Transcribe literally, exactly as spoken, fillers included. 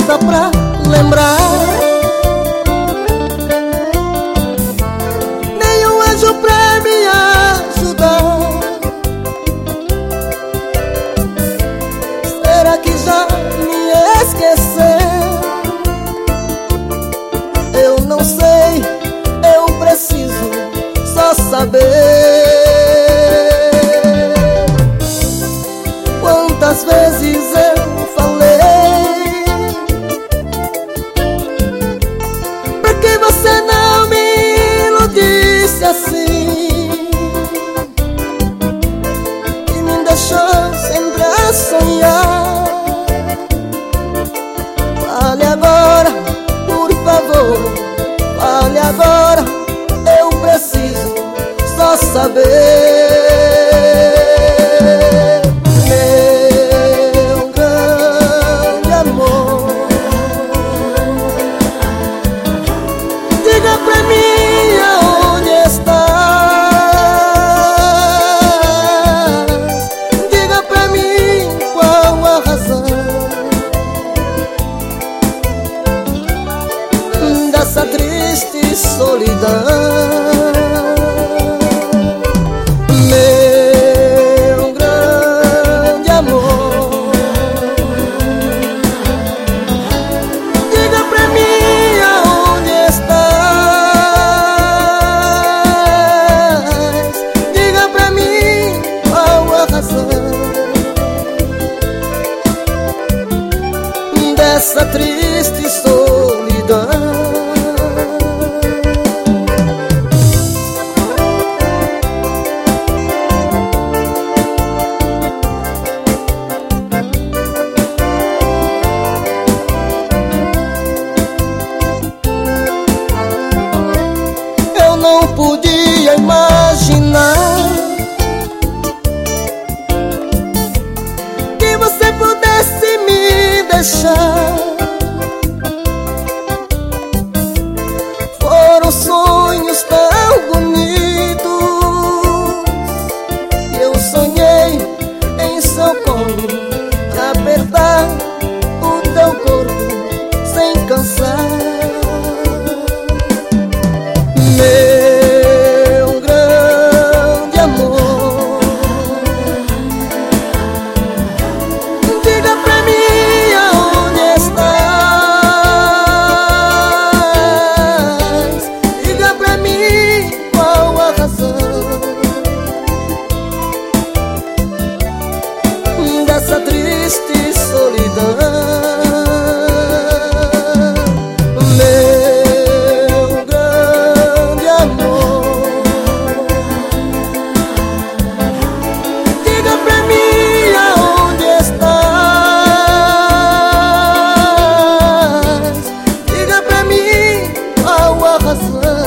força pra lembrar. Nenhum anjo pra me ajudar. Será que já me esqueceu? Eu não sei, eu preciso só saber. Quantas vezes eu falei pra que você não me iludisse assim, e me deixou sempre a sonhar. Fale agora, por favor, fale agora, eu preciso só saber. Meu grande amor, diga pra mim aonde estás. Diga pra mim qual a razão dessa triste solidão. Meu grande amor, diga pra mim aonde estás. Diga pra mim qual a razão dessa triste solidão. Não podia imaginar que você pudesse me deixar. Foram sonhos tão bonitos que eu sonhei em seu colo, apertar o teu corpo sem cansar. Meu grande amor, diga pra mim aonde estás. Diga pra mim qual a razão dessa triste solidão. Razão